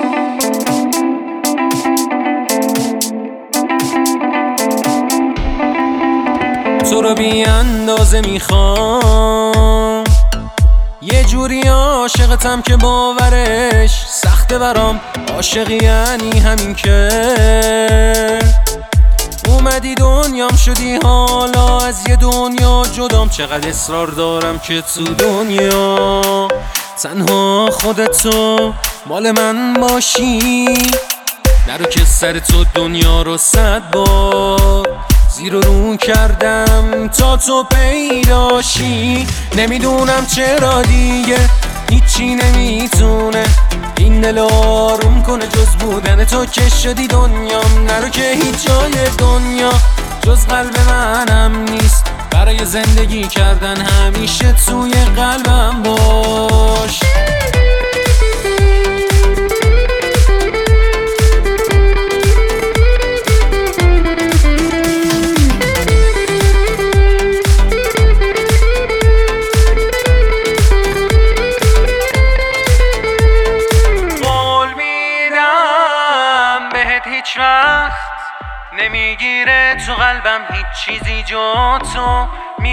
تو رو بی اندازه میخوام، یه جوری عاشقتم که باورش سخته برام. عاشقی یعنی همین که اومدی دنیام شدی، حالا از یه دنیا جدام. چقدر اصرار دارم که تو دنیا تنها خودتو مال من باشی. نرو که سر تو دنیا رو 100 بار زیر و رو کردم تا تو پیداشی. نمیدونم چرا دیگه هیچی نمیتونه این دل آروم کنه جز بودن تو که شدی دنیام. نرو که هیچ جای دنیا جز قلب منم نیست، برای زندگی کردن همیشه توی قلبم باش. هیچ وقت نمیگیره تو قلبم هیچ چیزی جا تو.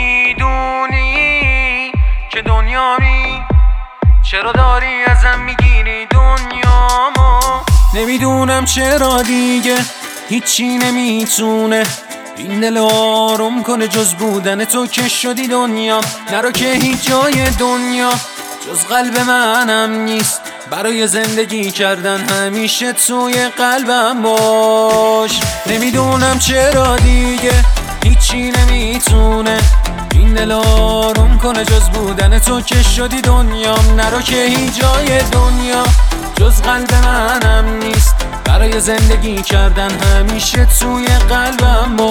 میدونی که دنیامی، چرا داری ازم میگیری دنیامو. نمیدونم چرا دیگه هیچی نمیتونه این دل آروم کنه جز بودن تو که شدی دنیام. نرو که هیچ جای دنیا جز قلب منم نیست، برای زندگی کردن همیشه توی قلبم باش. نمیدونم چرا دیگه هیچی نمیتونه این دل آروم کنه جز بودن تو که شدی دنیام. نرو که هیچ جای دنیا جز قلب منم نیست، برای زندگی کردن همیشه توی قلبم باش.